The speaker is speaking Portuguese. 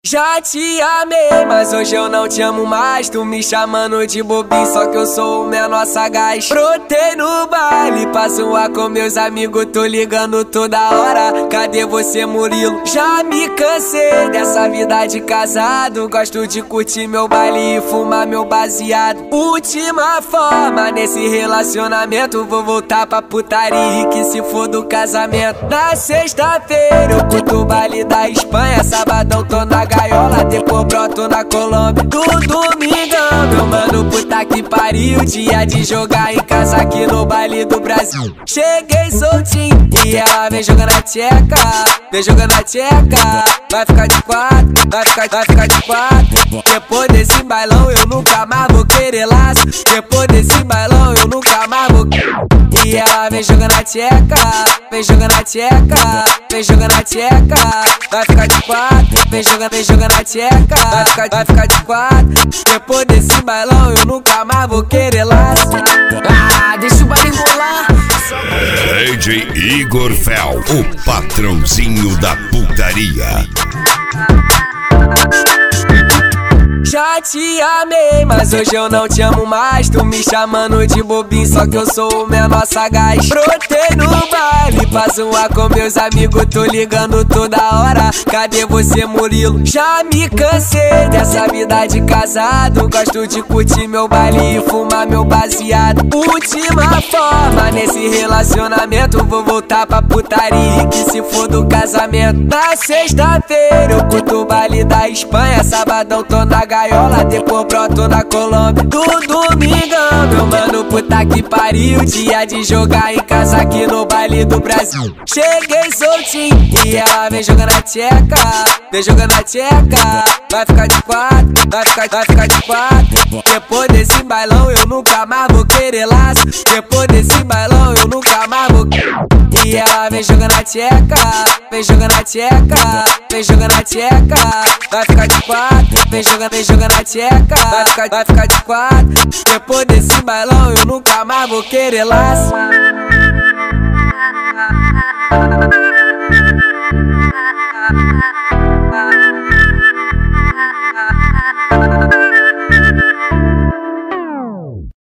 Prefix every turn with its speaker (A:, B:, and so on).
A: Já te amei, mas hoje eu não te amo mais. Tu me chamando de bobinho, só que eu sou o menor sagaz. Brotei no baile pra zoar com meus amigos, tô ligando toda hora. Cadê você, Murilo? Já me cansei dessa vida de casado. Gosto de curtir meu baile e fumar meu baseado. Última forma nesse relacionamento, vou voltar pra putaria e que se for do casamento. Na sexta-feira eu curto o baile da Espanha, sabadão tô na gaiola, depois broto na Colômbia. No domingão, meu mano, puta que pariu. Dia de jogar em casa aqui no baile do Brasil. Cheguei soltinho e ela vem jogando a tcheca, vem jogando a tcheca. Vai ficar de quatro, vai ficar de quatro. Depois desse bailão eu nunca mais vou querer laço. Depois desse bailão eu nunca mais vou. E ela vem jogando a tcheca, vem jogando a tcheca, vem jogando a tcheca. Vai ficar de quatro, vem jogando a tcheca. Vai ficar de quatro. Depois desse bailão eu nunca mais vou querer laço. Ah, deixa o baile rolar.
B: DJ Igor Fel, o patrãozinho da putaria.
A: Já te amei, mas hoje eu não te amo mais. Tu me chamando de bobinho, só que eu sou o menor sagaz. Brotei no baile pra zoar com meus amigos, tô ligando toda hora. Cadê você, Murilo? Já me cansei dessa vida de casado. Gosto de curtir meu baile e fumar meu baseado. Última forma nesse relacionamento, vou voltar pra putaria e que se for do casamento. Na sexta-feira eu curto o baile da Espanha, sabadão tô na gaiola, depois broto na Colômbia. No domingão, meu mano, puta que pariu. Dia de jogar em casa aqui no baile do Brasil. Cheguei soltinho e ela vem jogando a tcheca, vem jogando a tcheca. Vai ficar de quatro, vai ficar de quatro. Depois desse bailão eu nunca mais vou querer laço. Depois desse bailão eu nunca mais vou. E ela vem jogando a tcheca, vem jogando a tcheca, vem jogando a tcheca. Vai ficar de quatro, vem jogando a tcheca. Vai ficar de quatro. Depois desse bailão eu nunca mais vou querer laço.